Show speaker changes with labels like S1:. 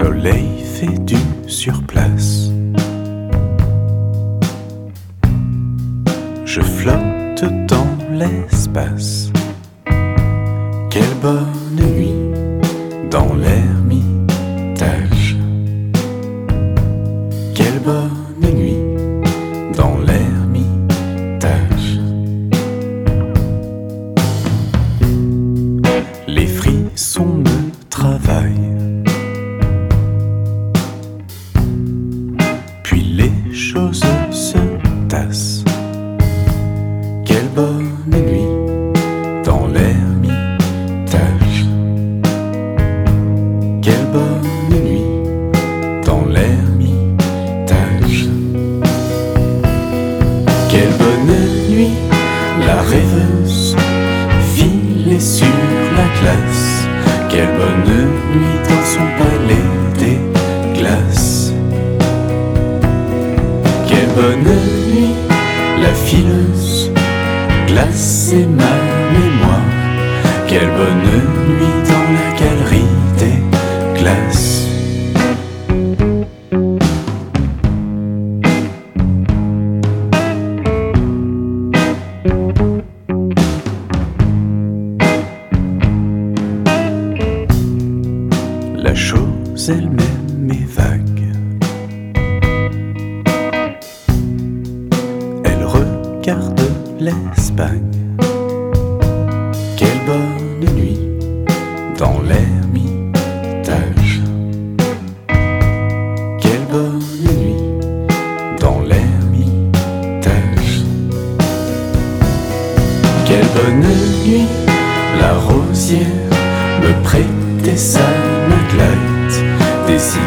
S1: soleil fait du surplace. Je flotte dans l'espace. Quelle bonne nuit dans l'ermitage. Quelle bonne nuit dans l'ermitage. Les frissons me travaillent, puis les choses se tassent. Quelle bonne nuit dans l'ermitage. Quelle bonne nuit dans l'ermitage. Quelle bonne nuit, la rêveuse filée sur la glace. Quelle bonne nuit dans son palais des glaces. Quelle bonne nuit, la fileuse glacer ma mémoire. Quelle bonne nuit dans la galerie des glaces. La chose elle-même est vague. Elle regarde l'Espagne. Quelle bonne nuit dans l'ermitage. Quelle bonne nuit dans l'ermitage. Quelle bonne nuit, la rosière me prêtait sa maglite, des